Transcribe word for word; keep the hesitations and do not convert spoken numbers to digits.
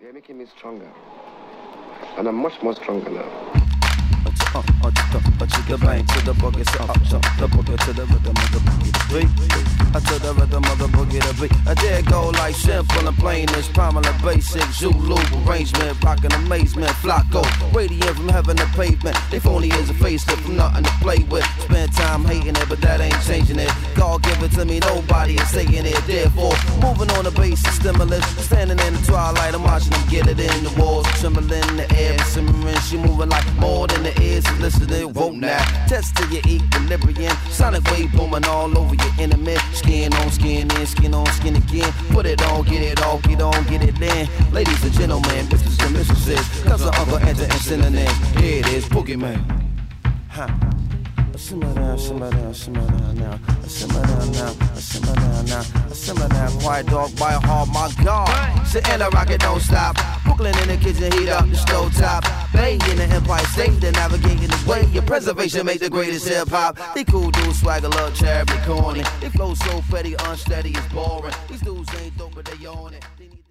They're making me stronger. And I'm much more stronger now. Uh, uh, uh, uh, to the bang, to the boogie, so up, so the boogie, to the rhythm of the boogie, the beat. Uh, to the rhythm of the boogie, the beat. I dare go like simple and plain as prominent, basic, Zulu arrangement, rockin' amazement, Flocko, radiant from heaven to pavement. They phony as a facelift from nothing to play with. Spend time hating it, but that ain't changing it. God give it to me, nobody is taking it. Therefore, moving on the basis stimulus, standing in the twilight, I'm watching them get it in the walls, trembling in the air, simmering. She moving like more than the ears. Listening, won't now. Test to your equilibrium. Sonic wave booming all over your enemy. Skin on skin in, skin on skin again. Put it on, get it off, get on, get it in. Ladies and gentlemen, misters and mistresses, cousin, uncle, enter and synonym. Here it is, Boogeyman. Huh. Simmer down, simmer down, simmer down now. Simmer down now, simmer down now. Simmer down, quiet dog, by heart, my God. Sit in the rocket, don't stop. Brooklyn in the kitchen, heat up the stove top. Bay in the Empire State, they're navigating the way. Your preservation make the greatest hip hop. They cool dudes, swagger, love, charity, corny. They flow so petty, unsteady, it's boring. These dudes ain't dope, but they own it.